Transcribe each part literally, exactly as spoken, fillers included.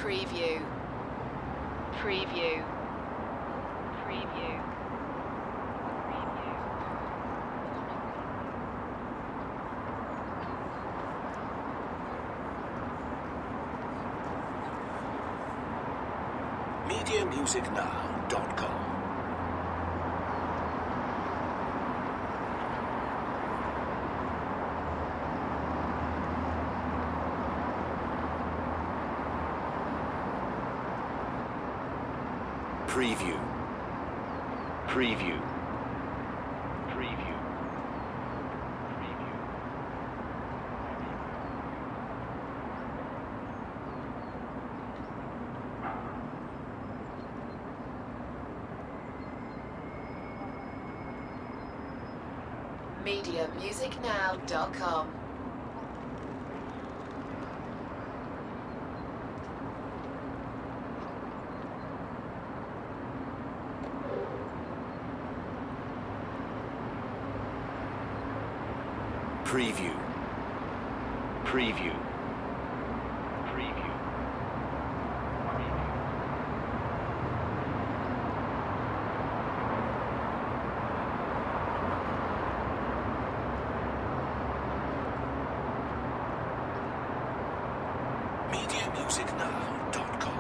Preview. Preview. Preview. media music now dot com. Preview. Preview. Preview. Preview. media music now dot com. Preview. Preview. Preview. media music now dot com.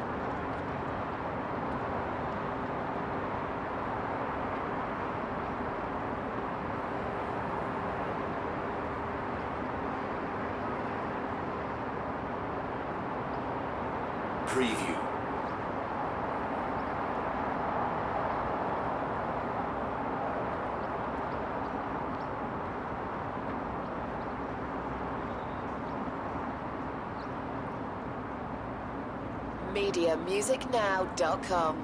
Preview. media music now dot com.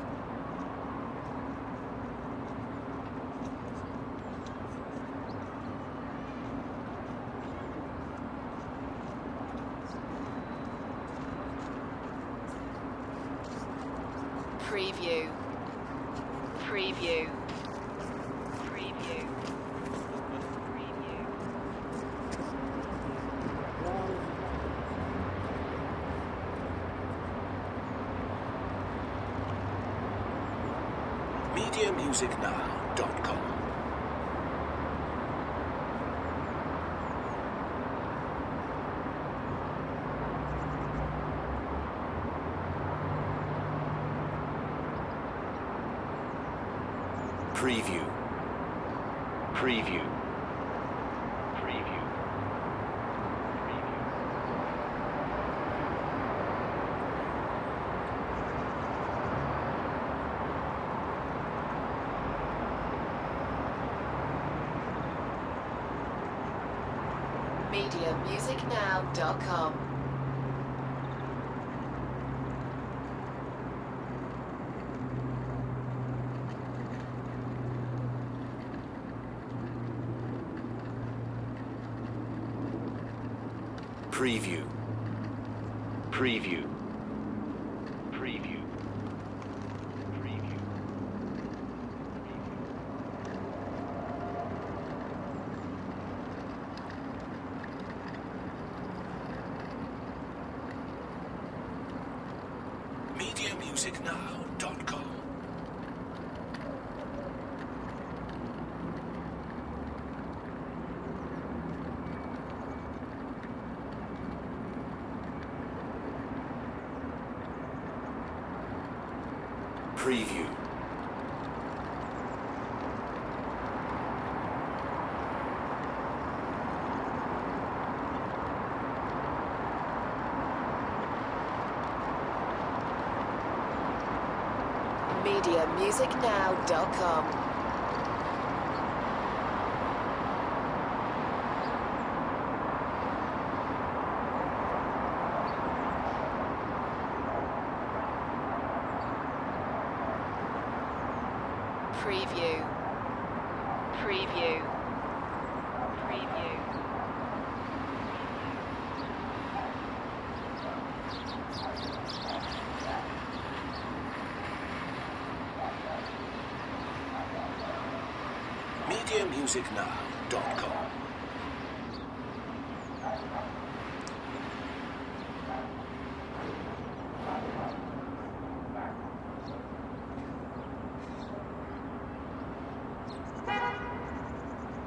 Preview. Preview. Preview. Preview. media music now dot com. Preview. Preview. Preview. Preview. media music now dot com. Preview. Preview. Preview. Preview. media music now dot com. Preview. media music now dot com. Preview. Preview. Preview. media music now dot com.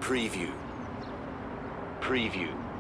Preview. Preview.